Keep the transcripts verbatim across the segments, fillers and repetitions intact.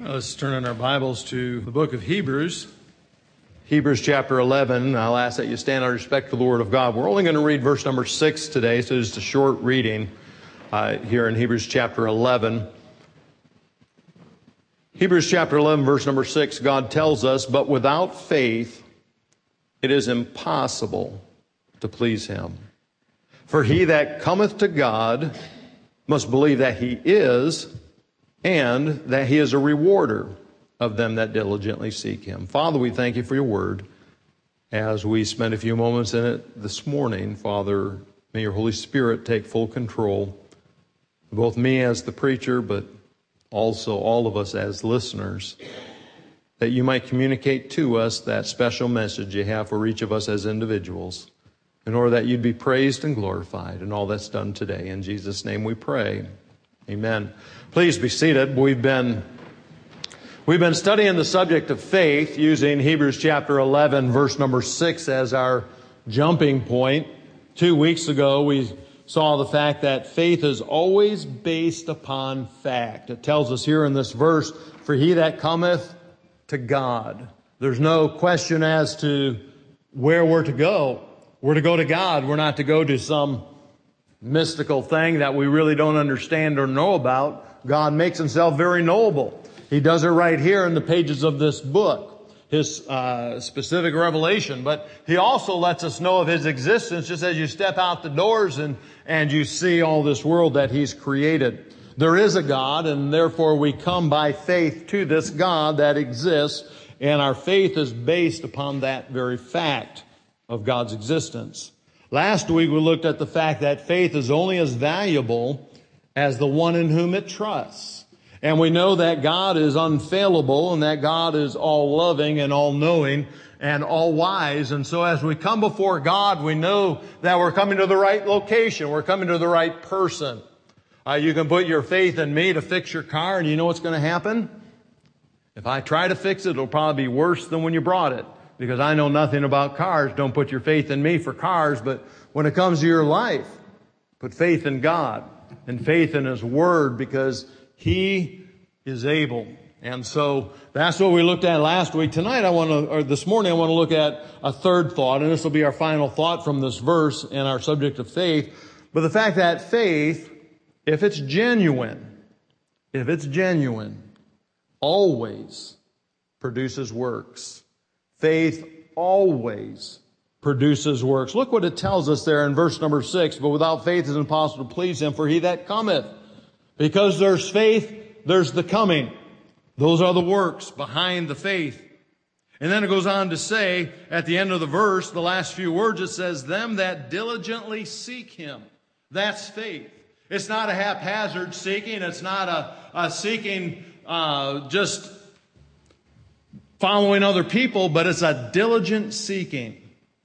Let's turn in our Bibles to the book of Hebrews. Hebrews chapter eleven. I'll ask that you stand out of respect to the Word of God. We're only going to read verse number six today, so it's a short reading uh, here in Hebrews chapter eleven. Hebrews chapter eleven, verse number six, God tells us, "But without faith it is impossible to please Him. For he that cometh to God must believe that He is, and that He is a rewarder of them that diligently seek Him." Father, we thank You for Your word. As we spend a few moments in it this morning, Father, may Your Holy Spirit take full control, both me as the preacher, but also all of us as listeners, that You might communicate to us that special message You have for each of us as individuals, in order that You'd be praised and glorified in all that's done today. In Jesus' name we pray. Amen. Please be seated. We've been we've been studying the subject of faith using Hebrews chapter eleven, verse number six as our jumping point. Two weeks ago, we saw the fact that faith is always based upon fact. It tells us here in this verse, "For he that cometh to God." There's no question as to where we're to go. We're to go to God. We're not to go to some mystical thing that we really don't understand or know about. God makes Himself very knowable. He does it right here in the pages of this book, His uh, specific revelation. But He also lets us know of His existence just as you step out the doors and, and you see all this world that He's created. There is a God, and therefore we come by faith to this God that exists, and our faith is based upon that very fact of God's existence. Last week we looked at the fact that faith is only as valuable as the one in whom it trusts. And we know that God is unfailable and that God is all-loving and all-knowing and all-wise. And so as we come before God, we know that we're coming to the right location. We're coming to the right person. Uh, you can put your faith in me to fix your car, and you know what's going to happen? If I try to fix it, it'll probably be worse than when you brought it. Because I know nothing about cars. Don't put your faith in me for cars. But when it comes to your life, put faith in God and faith in His Word, because He is able. And so that's what we looked at last week. Tonight I want to, or this morning I want to look at a third thought, and this will be our final thought from this verse and our subject of faith. But the fact that faith, if it's genuine, if it's genuine, always produces works. Faith always produces works. Look what it tells us there in verse number six. "But without faith it is impossible to please Him, for he that cometh." Because there's faith, there's the coming. Those are the works behind the faith. And then it goes on to say, at the end of the verse, the last few words, it says, "Them that diligently seek Him." That's faith. It's not a haphazard seeking. It's not a, a seeking uh, just following other people, but it's a diligent seeking.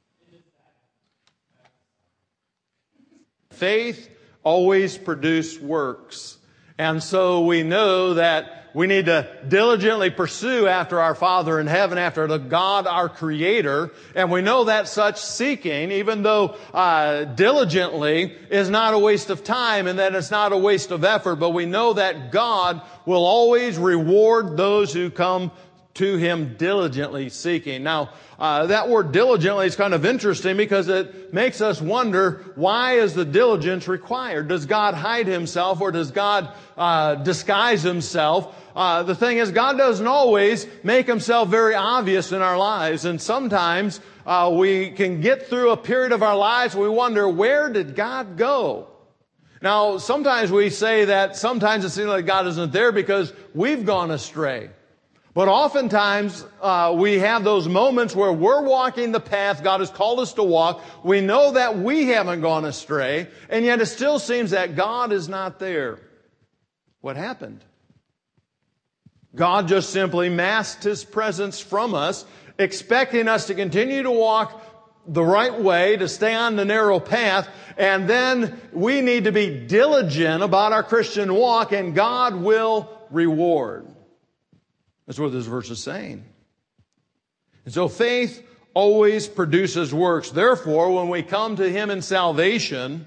Faith always produces works. And so we know that we need to diligently pursue after our Father in heaven, after the God, our Creator. And we know that such seeking, even though uh, diligently, is not a waste of time and that it's not a waste of effort, but we know that God will always reward those who come to Him diligently seeking. Now, uh, that word diligently is kind of interesting because it makes us wonder, why is the diligence required? Does God hide Himself, or does God uh, disguise Himself? Uh, the thing is, God doesn't always make Himself very obvious in our lives. And sometimes uh, we can get through a period of our lives, we wonder, where did God go? Now, sometimes we say that sometimes it seems like God isn't there because we've gone astray. But oftentimes, uh, we have those moments where we're walking the path God has called us to walk. We know that we haven't gone astray, and yet it still seems that God is not there. What happened? God just simply masked His presence from us, expecting us to continue to walk the right way, to stay on the narrow path, and then we need to be diligent about our Christian walk, and God will reward. That's what this verse is saying. And so faith always produces works. Therefore, when we come to Him in salvation,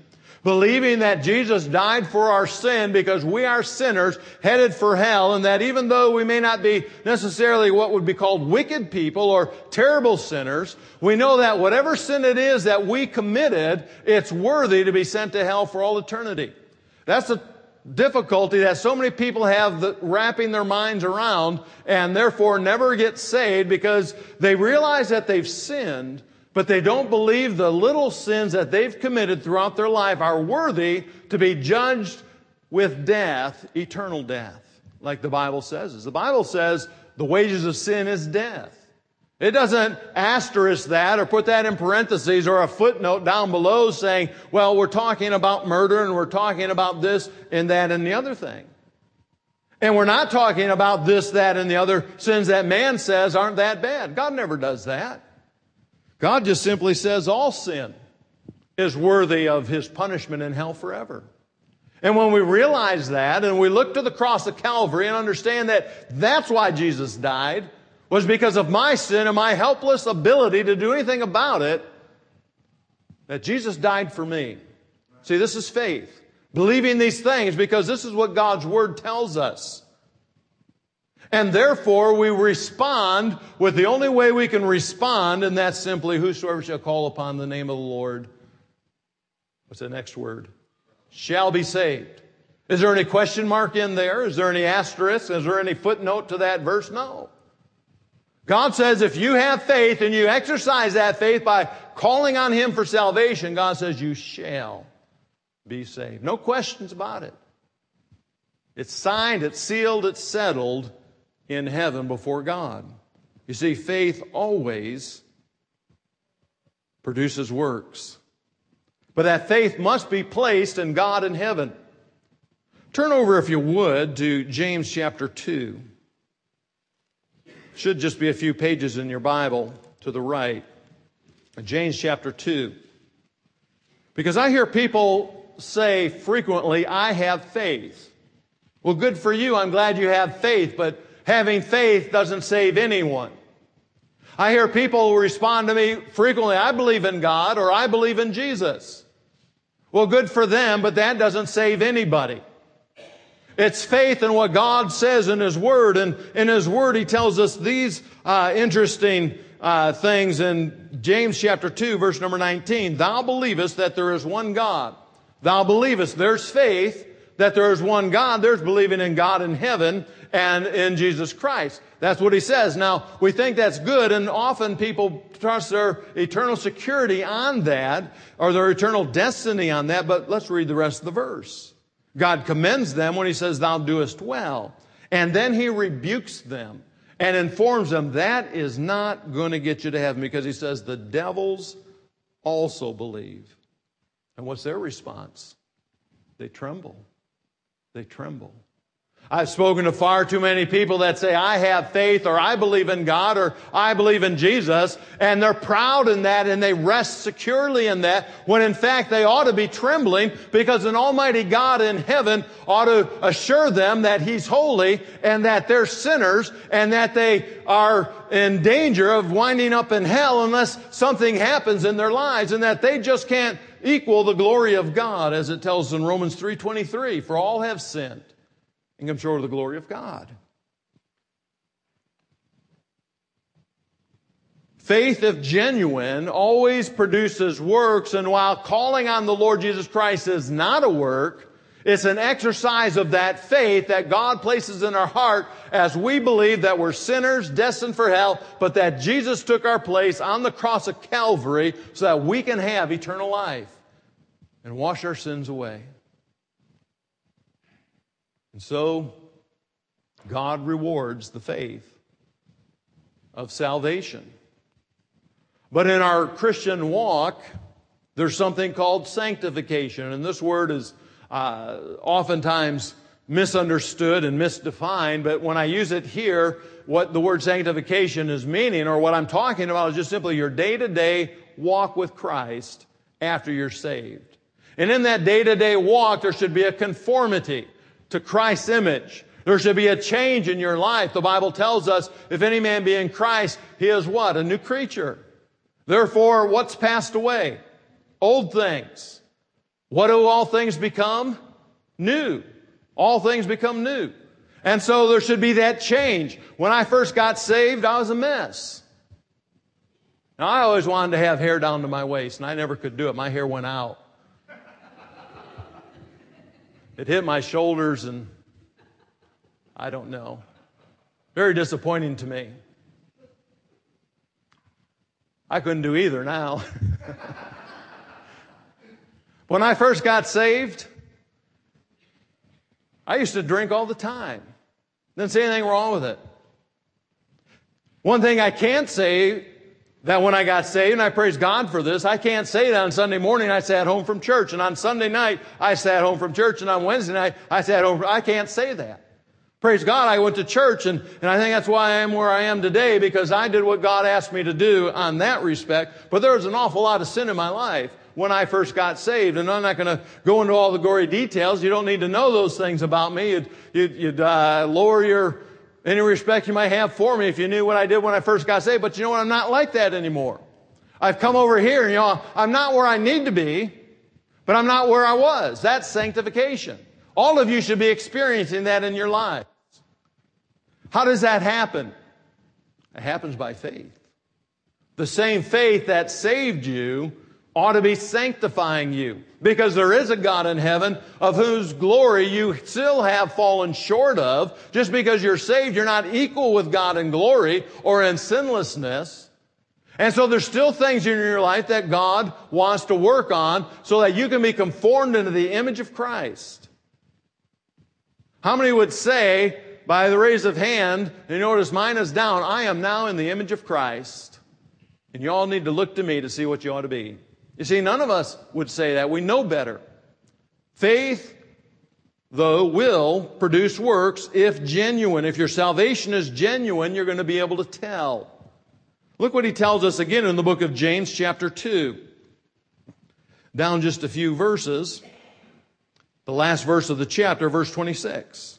Believing that Jesus died for our sin because we are sinners headed for hell, and that even though we may not be necessarily what would be called wicked people or terrible sinners, we know that whatever sin it is that we committed, it's worthy to be sent to hell for all eternity. That's the difficulty that so many people have the, wrapping their minds around, and therefore never get saved because they realize that they've sinned, but they don't believe the little sins that they've committed throughout their life are worthy to be judged with death, eternal death, like the Bible says. The Bible says the wages of sin is death. It doesn't asterisk that or put that in parentheses or a footnote down below saying, well, we're talking about murder and we're talking about this and that and the other thing. And we're not talking about this, that, and the other sins that man says aren't that bad. God never does that. God just simply says all sin is worthy of His punishment in hell forever. And when we realize that and we look to the cross of Calvary and understand that that's why Jesus died, was because of my sin and my helpless ability to do anything about it, that Jesus died for me. See, this is faith. Believing these things because this is what God's Word tells us. And therefore, we respond with the only way we can respond, and that's simply, whosoever shall call upon the name of the Lord. What's the next word? Shall be saved. Is there any question mark in there? Is there any asterisk? Is there any footnote to that verse? No. God says if you have faith and you exercise that faith by calling on Him for salvation, God says you shall be saved. No questions about it. It's signed, it's sealed, it's settled in heaven before God. You see, faith always produces works. But that faith must be placed in God in heaven. Turn over, if you would, to James chapter two. Should just be a few pages in your Bible to the right. James chapter two. Because I hear people say frequently, I have faith. Well, good for you. I'm glad you have faith, but having faith doesn't save anyone. I hear people respond to me frequently, I believe in God or I believe in Jesus. Well, good for them, but that doesn't save anybody. It's faith in what God says in His Word. And in His Word, He tells us these uh, interesting uh, things in James chapter two, verse number nineteen. Thou believest that there is one God. Thou believest, there's faith that there is one God. There's believing in God in heaven and in Jesus Christ. That's what He says. Now, we think that's good, and often people trust their eternal security on that, or their eternal destiny on that, but let's read the rest of the verse. God commends them when He says, thou doest well. And then He rebukes them and informs them that is not going to get you to heaven, because He says the devils also believe. And what's their response? They tremble. They tremble. I've spoken to far too many people that say, I have faith, or I believe in God, or I believe in Jesus, and they're proud in that and they rest securely in that, when in fact they ought to be trembling, because an almighty God in heaven ought to assure them that He's holy and that they're sinners and that they are in danger of winding up in hell unless something happens in their lives, and that they just can't equal the glory of God, as it tells in Romans three twenty-three, for all have sinned and come short of the glory of God. Faith, if genuine, always produces works, and while calling on the Lord Jesus Christ is not a work, it's an exercise of that faith that God places in our heart as we believe that we're sinners destined for hell, but that Jesus took our place on the cross of Calvary so that we can have eternal life and wash our sins away. And so, God rewards the faith of salvation. But in our Christian walk, there's something called sanctification. And this word is uh, oftentimes misunderstood and misdefined. But when I use it here, what the word sanctification is meaning, or what I'm talking about, is just simply your day-to-day walk with Christ after you're saved. And in that day-to-day walk, there should be a conformity to Christ's image. There should be a change in your life. The Bible tells us, if any man be in Christ, he is what? A new creature. Therefore, what's passed away? Old things. What do all things become? New. All things become new. And so there should be that change. When I first got saved, I was a mess. Now, I always wanted to have hair down to my waist, and I never could do it. My hair went out. It hit my shoulders, and I don't know. Very disappointing to me. I couldn't do either now. When I first got saved, I used to drink all the time. Didn't see anything wrong with it. One thing I can't say, that when I got saved, and I praise God for this, I can't say that on Sunday morning I sat home from church, and on Sunday night I sat home from church, and on Wednesday night I sat home from, I can't say that. Praise God, I went to church, and, and I think that's why I am where I am today, because I did what God asked me to do on that respect. But there was an awful lot of sin in my life when I first got saved, and I'm not going to go into all the gory details. You don't need to know those things about me. You'd, you'd, you'd uh, lower your any respect you might have for me if you knew what I did when I first got saved. But you know what? I'm not like that anymore. I've come over here, and you know, I'm not where I need to be, but I'm not where I was. That's sanctification. All of you should be experiencing that in your lives. How does that happen? It happens by faith. The same faith that saved you ought to be sanctifying you, because there is a God in heaven of whose glory you still have fallen short of. Just because you're saved, you're not equal with God in glory or in sinlessness. And so there's still things in your life that God wants to work on so that you can be conformed into the image of Christ. How many would say, by the raise of hand, and you notice mine is down, I am now in the image of Christ. And you all need to look to me to see what you ought to be. You see, none of us would say that. We know better. Faith, though, will produce works if genuine. If your salvation is genuine, you're going to be able to tell. Look what he tells us again in the book of James, chapter two. Down just a few verses. The last verse of the chapter, verse twenty-six.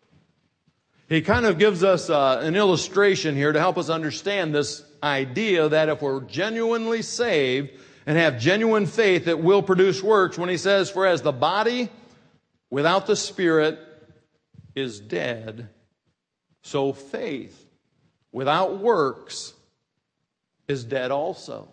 He kind of gives us uh, an illustration here to help us understand this idea that if we're genuinely saved and have genuine faith, it will produce works, when he says, for as the body without the spirit is dead, so faith without works is dead also.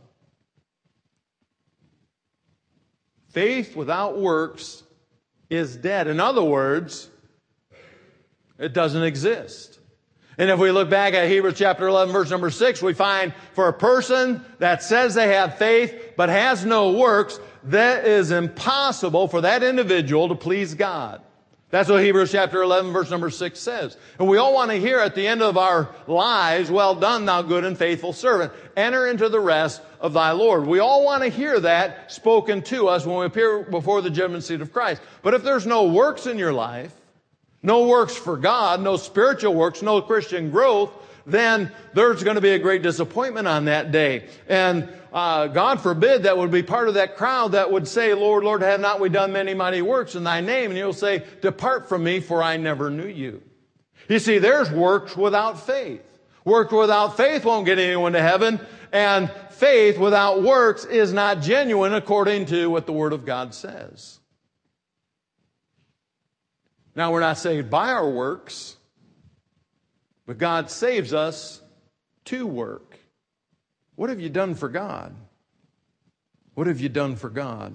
Faith without works is dead. In other words, it doesn't exist. And if we look back at Hebrews chapter eleven, verse number six, we find for a person that says they have faith but has no works, that is impossible for that individual to please God. That's what Hebrews chapter eleven, verse number six says. And we all want to hear at the end of our lives, well done, thou good and faithful servant. Enter into the rest of thy Lord. We all want to hear that spoken to us when we appear before the judgment seat of Christ. But if there's no works in your life, no works for God, no spiritual works, no Christian growth, then there's going to be a great disappointment on that day. And uh, God forbid that would be part of that crowd that would say, Lord, Lord, have not we done many mighty works in thy name? And you'll say, depart from me, for I never knew you. You see, there's works without faith. Works without faith won't get anyone to heaven. And faith without works is not genuine according to what the Word of God says. Now, we're not saved by our works, but God saves us to work. What have you done for God? What have you done for God?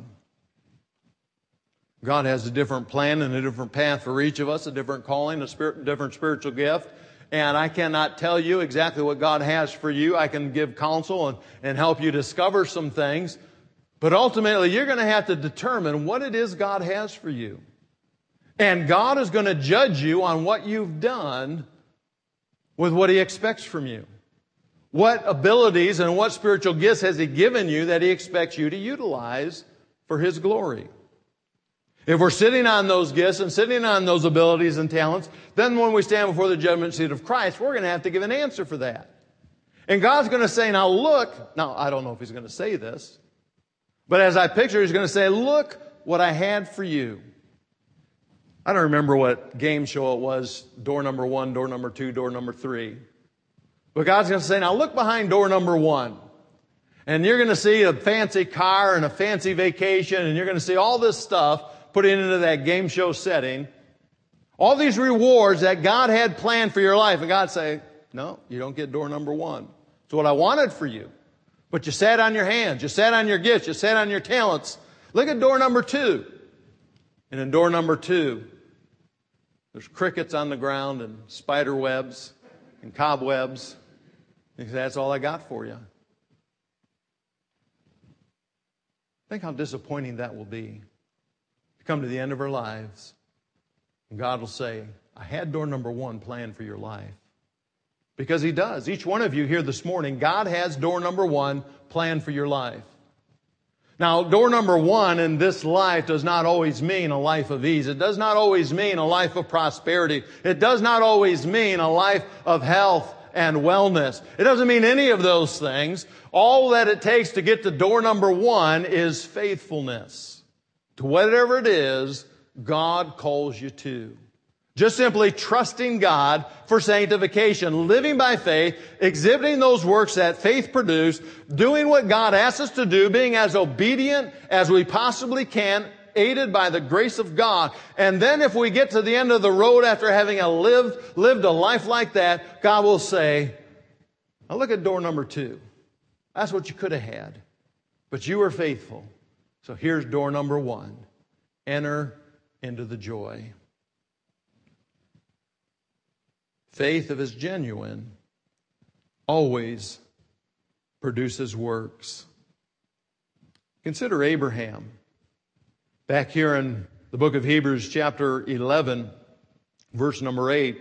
God has a different plan and a different path for each of us, a different calling, a spirit, different spiritual gift. And I cannot tell you exactly what God has for you. I can give counsel and, and help you discover some things. But ultimately, you're going to have to determine what it is God has for you. And God is going to judge you on what you've done with what He expects from you. What abilities and what spiritual gifts has He given you that He expects you to utilize for His glory? If we're sitting on those gifts and sitting on those abilities and talents, then when we stand before the judgment seat of Christ, we're going to have to give an answer for that. And God's going to say, now look, now I don't know if He's going to say this, but as I picture, He's going to say, look what I had for you. I don't remember what game show it was, door number one, door number two, door number three. But God's going to say, now look behind door number one. And you're going to see a fancy car and a fancy vacation, and you're going to see all this stuff put into that game show setting. All these rewards that God had planned for your life. And God say, no, you don't get door number one. It's what I wanted for you. But you sat on your hands. You sat on your gifts. You sat on your talents. Look at door number two. And in door number two, there's crickets on the ground and spider webs and cobwebs. And that's all I got for you. Think how disappointing that will be. You come to the end of our lives, and God will say, I had door number one planned for your life. Because He does. Each one of you here this morning, God has door number one planned for your life. Now, door number one in this life does not always mean a life of ease. It does not always mean a life of prosperity. It does not always mean a life of health and wellness. It doesn't mean any of those things. All that it takes to get to door number one is faithfulness to whatever it is God calls you to. Just simply trusting God for sanctification, living by faith, exhibiting those works that faith produced, doing what God asks us to do, being as obedient as we possibly can, aided by the grace of God. And then if we get to the end of the road after having a lived, lived a life like that, God will say, now look at door number two. That's what you could have had. But you were faithful. So here's door number one. Enter into the joy. Faith, if it's genuine, always produces works. Consider Abraham. Back here in the book of Hebrews, chapter eleven, verse number eight,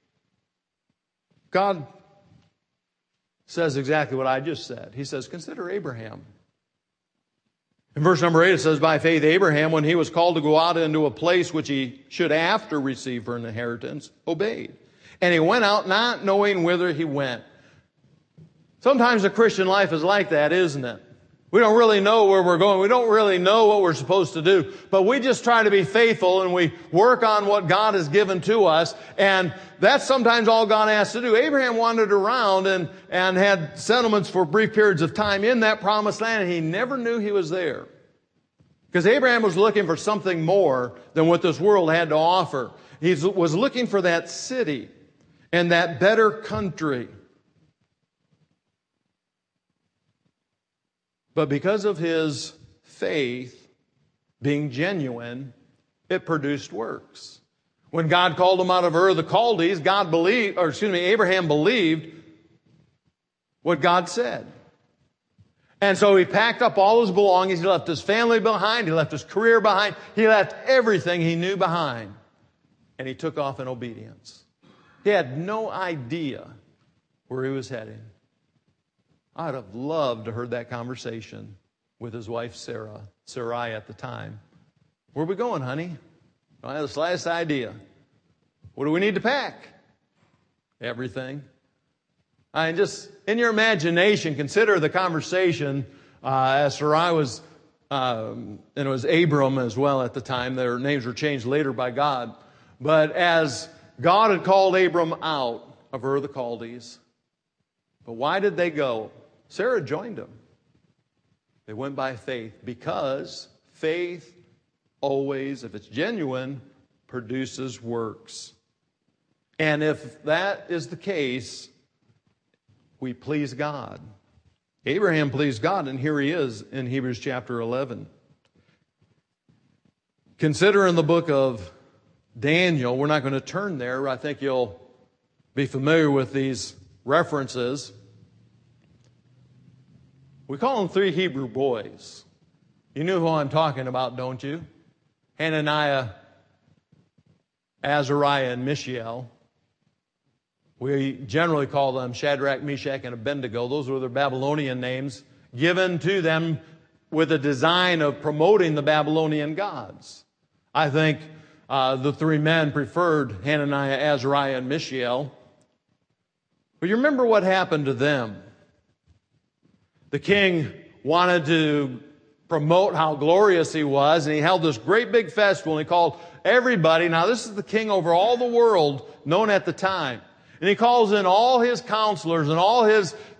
God says exactly what I just said. He says, consider Abraham. In verse number eight, it says, by faith Abraham, when he was called to go out into a place which he should after receive for an inheritance, obeyed. And he went out not knowing whither he went. Sometimes the Christian life is like that, isn't it? We don't really know where we're going. We don't really know what we're supposed to do. But we just try to be faithful and we work on what God has given to us. And that's sometimes all God asks to do. Abraham wandered around and, and had settlements for brief periods of time in that promised land, and he never knew he was there. Because Abraham was looking for something more than what this world had to offer. He was looking for that city and that better country. But because of his faith being genuine, it produced works. When God called him out of Ur of the Chaldees, God believed, or excuse me, Abraham believed what God said. And so he packed up all his belongings. He left his family behind. He left his career behind. He left everything he knew behind. And he took off in obedience. He had no idea where he was heading. I'd have loved to have heard that conversation with his wife, Sarah, Sarai at the time. Where are we going, honey? I don't have the slightest idea. What do we need to pack? Everything. I mean, just in your imagination, consider the conversation uh, as Sarai was, um, and it was Abram as well at the time. Their names were changed later by God. But as God had called Abram out of Ur of the Chaldees, but why did they go? Sarah joined them. They went by faith because faith always, if it's genuine, produces works. And if that is the case, we please God. Abraham pleased God, and here he is in Hebrews chapter eleven. Consider in the book of Daniel, we're not going to turn there. I think you'll be familiar with these references. We call them three Hebrew boys. You know who I'm talking about, don't you? Hananiah, Azariah, and Mishael. We generally call them Shadrach, Meshach, and Abednego. Those were their Babylonian names given to them with a design of promoting the Babylonian gods. I think uh, the three men preferred Hananiah, Azariah, and Mishael. But you remember what happened to them. The king wanted to promote how glorious he was, and he held this great big festival, and he called everybody. Now, this is the king over all the world known at the time. And he calls in all his counselors and all his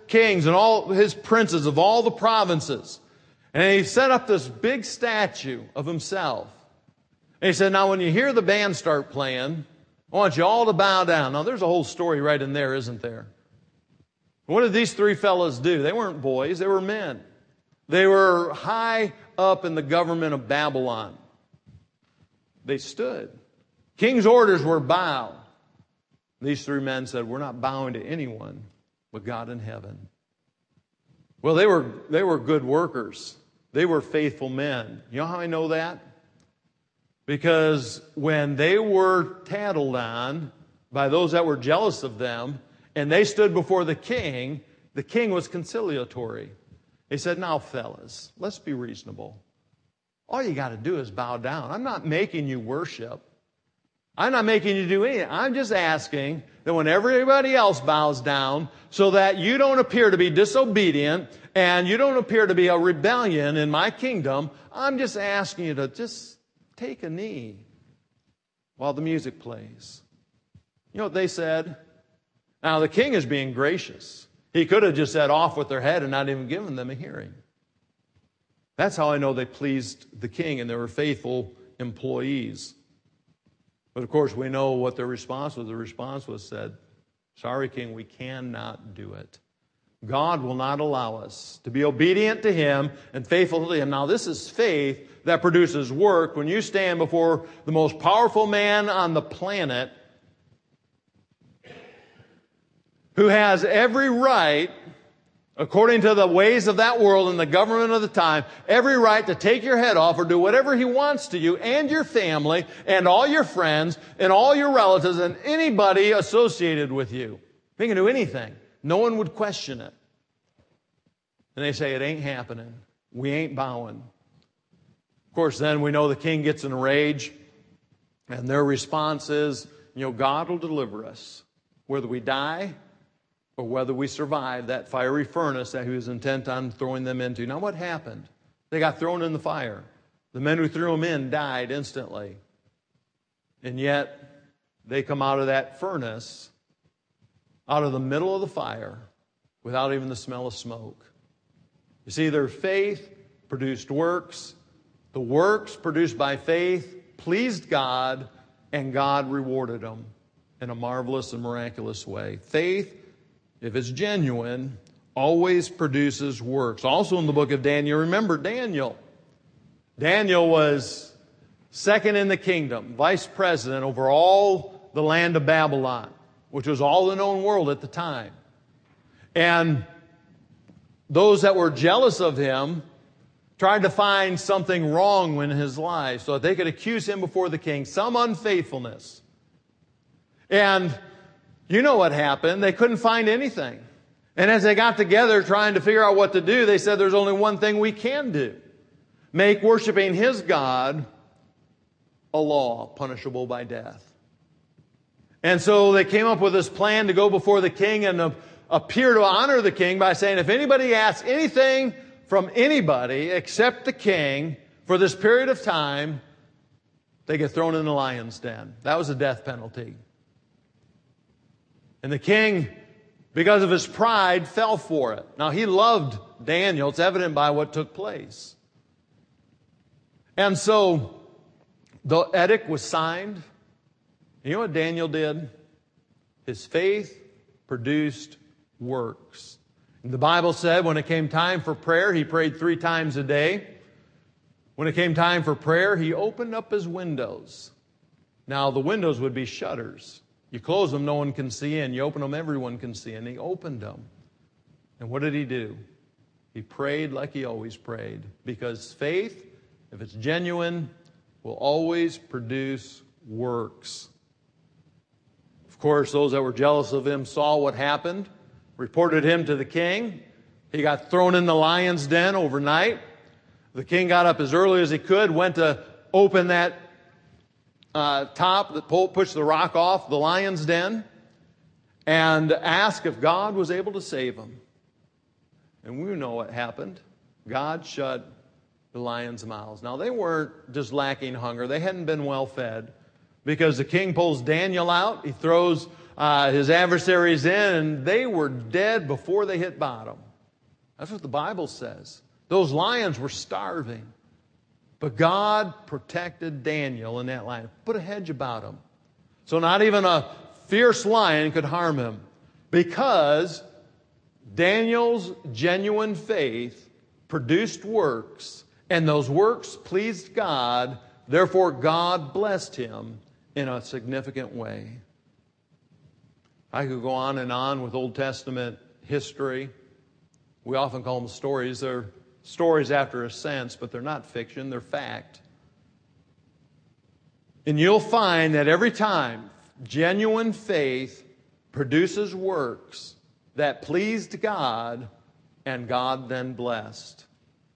kings and all his princes of all the provinces. And he set up this big statue of himself. And he said, now when you hear the band start playing, I want you all to bow down. Now there's a whole story right in there, isn't there? What did these three fellows do? They weren't boys, they were men. They were high up in the government of Babylon. They stood. King's orders were bow. These three men said, we're not bowing to anyone but God in heaven. Well, they were, they were good workers. They were faithful men. You know how I know that? Because when they were tattled on by those that were jealous of them, and they stood before the king, the king was conciliatory. He said, now, fellas, let's be reasonable. All you got to do is bow down. I'm not making you worship. I'm not making you do anything. I'm just asking that when everybody else bows down, so that you don't appear to be disobedient and you don't appear to be a rebellion in my kingdom, I'm just asking you to just take a knee while the music plays. You know what they said? Now, the king is being gracious. He could have just said off with their head and not even given them a hearing. That's how I know they pleased the king and they were faithful employees. But of course, we know what their response was. The response was said, sorry, king, we cannot do it. God will not allow us to be obedient to him and faithful to him. Now, this is faith that produces work. When you stand before the most powerful man on the planet, who has every right, according to the ways of that world and the government of the time, every right to take your head off or do whatever he wants to you and your family and all your friends and all your relatives and anybody associated with you. He can do anything. No one would question it. And they say, it ain't happening. We ain't bowing. Of course, then we know the king gets in a rage, and their response is, you know, God will deliver us, whether we die or whether we survive that fiery furnace that he was intent on throwing them into. Now, what happened? They got thrown in the fire. The men who threw them in died instantly. And yet, they come out of that furnace, out of the middle of the fire, without even the smell of smoke. You see, their faith produced works. The works produced by faith pleased God, and God rewarded them in a marvelous and miraculous way. Faith, if it's genuine, always produces works. Also in the book of Daniel, remember Daniel. Daniel was second in the kingdom, vice president over all the land of Babylon, which was all the known world at the time. And those that were jealous of him tried to find something wrong in his life so that they could accuse him before the king, some unfaithfulness. And you know what happened. They couldn't find anything. And as they got together trying to figure out what to do, they said there's only one thing we can do. Make worshiping his God a law, punishable by death. And so they came up with this plan to go before the king and uh, appear to honor the king by saying, if anybody asks anything from anybody except the king for this period of time, they get thrown in the lion's den. That was a death penalty. And the king, because of his pride, fell for it. Now, he loved Daniel. It's evident by what took place. And so, the edict was signed. You know what Daniel did? His faith produced works. And the Bible said when it came time for prayer, he prayed three times a day. When it came time for prayer, he opened up his windows. Now, the windows would be shutters. You close them, no one can see in. You open them, everyone can see in. He opened them. And what did he do? He prayed like he always prayed. Because faith, if it's genuine, will always produce works. Of course, those that were jealous of him saw what happened, reported him to the king. He got thrown in the lion's den overnight. The king got up as early as he could, went to open that uh, top that pushed the rock off the lion's den, and asked if God was able to save him. And we know what happened. God shut the lions' mouths. Now, they weren't just lacking hunger. They hadn't been well fed, because the king pulls Daniel out. He throws uh, his adversaries in, and they were dead before they hit bottom. That's what the Bible says. Those lions were starving. But God protected Daniel in that lion. Put a hedge about him. So not even a fierce lion could harm him. Because Daniel's genuine faith produced works, and those works pleased God. Therefore, God blessed him in a significant way. I could go on and on with Old Testament history. We often call them stories. They're stories after a sense, but they're not fiction, they're fact. And you'll find that every time genuine faith produces works that pleased God, and God then blessed.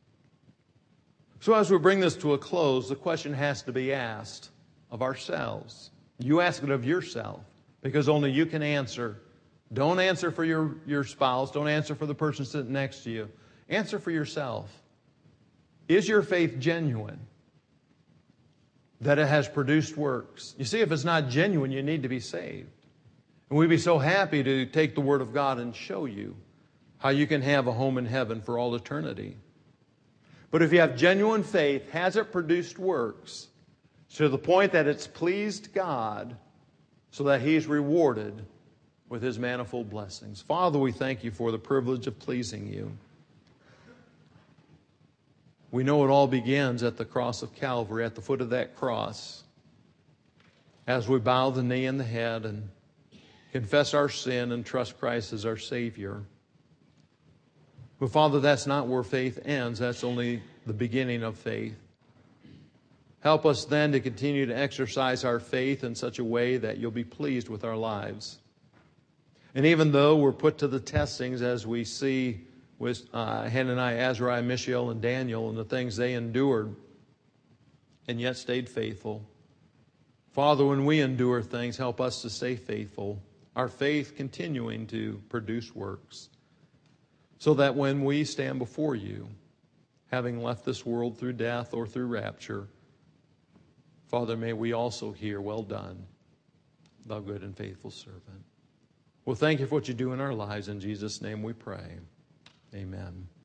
So as we bring this to a close, the question has to be asked of ourselves. You ask it of yourself, because only you can answer. Don't answer for your, your spouse. Don't answer for the person sitting next to you. Answer for yourself. Is your faith genuine? That it has produced works. You see, if it's not genuine, you need to be saved. And we'd be so happy to take the Word of God and show you how you can have a home in heaven for all eternity. But if you have genuine faith, has it produced works to the point that it's pleased God so that He's rewarded with His manifold blessings? Father, we thank You for the privilege of pleasing You. We know it all begins at the cross of Calvary, at the foot of that cross, as we bow the knee and the head and confess our sin and trust Christ as our Savior. But Father, that's not where faith ends. That's only the beginning of faith. Help us then to continue to exercise our faith in such a way that You'll be pleased with our lives. And even though we're put to the testings, as we see with uh, Hananiah, Azariah, Mishael, and Daniel, and the things they endured, and yet stayed faithful. Father, when we endure things, help us to stay faithful, our faith continuing to produce works, so that when we stand before You, having left this world through death or through rapture, Father, may we also hear, well done, thou good and faithful servant. Well, thank You for what You do in our lives. In Jesus' name we pray. Amen.